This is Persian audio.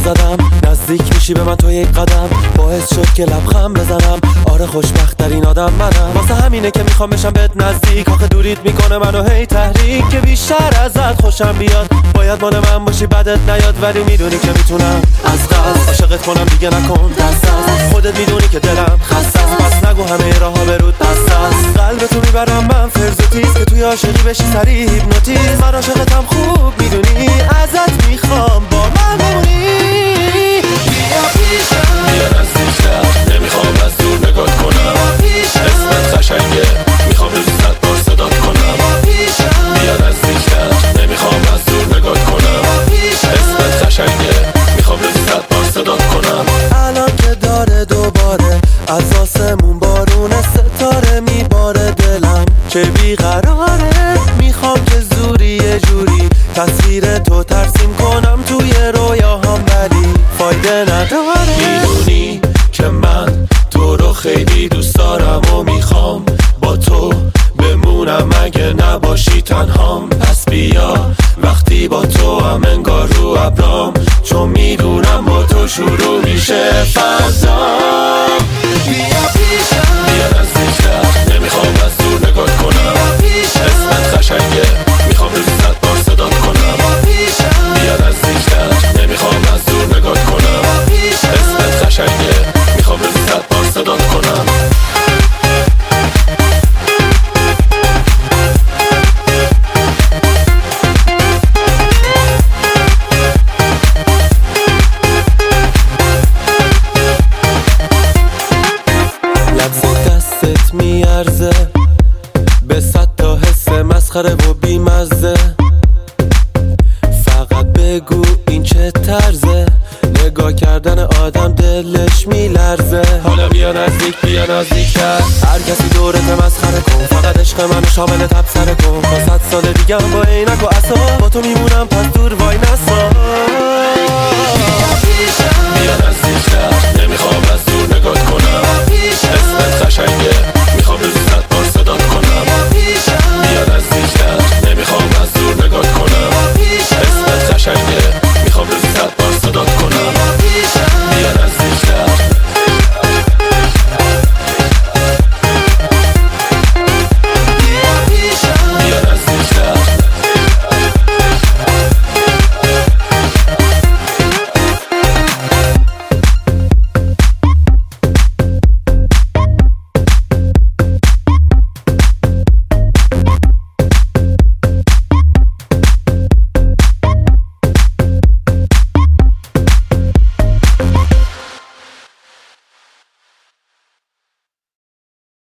زدم، نزدیک میشی به من تو یک قدم، باعث شد که لبخند بزنم. آره خوشبخت ترین آدم منم، واسه همینه که میخوام بشم بهت نزدیک. آخه دوریت میکنه منو هی تحریک، که بیشتر ازت خوشم بیاد. باید مال من باشی بدت نیاد، ولی میدونی که میتونم از قصد عاشقت کنم، دیگه نکن دست از خودت. میدونی که دلم خسته است، پس نگو همه راهها به رود بسته است. قلبتو میبرم من فرض و تیز، که توی عاشقی بشی سریع هیپنوتیزم. من عاشقتم خوب میدونی، ازت میخوام با من بمونی. بیا پیشم، بیا نزدیکتر، نمیخوام از دور نگات کنم. اسمت قشنگه، میخوام روزی 100 بار صدات کنم. بیا نزدیکتر، نمیخوام از دور نگات کنم. اسمت قشنگه، میخوام روزی 100 بار صدات کنم. الان که داره دوباره از آسمون بارون ستاره میباره، دلم که بیقراره. میخوام که زوری یه جوری تصویر تو ترسیم کنم توی رویاهام، ولی فایده نداره. میدونی که من تو رو خیلی دوست دارم و میخوام با تو بمونم اگه نباشی تنهام. پس بیا وقتی با تو هم انگار رو ابرام، چون میدونم با تو شروع میشه فضا. بیا پیشم، بیا نزدیکتر، نمیخوام از دور نگات کنم. اسمت قشنگه، میخوام روزی 100 بار صدات کنم. بیا نزدیکتر، نمیخوام از دور نگات کنم. اسمت قشنگه، میخوام روزی 100 بار صدات کنم. دستت میارزه به 100 تا حس مسخره و بیمزه. فقط بگو این چه طرزه، نگاه کردن آدم دلش میلرزه. حالا بیا نزدیک، بیا نزدیکتر، هر کسی دورت مسخره کن. فقط عشق منو شامل تبصره کن، تا 100 سال دیگه هم با عینک و عصا با تو میمونم، پس دور وای نسا.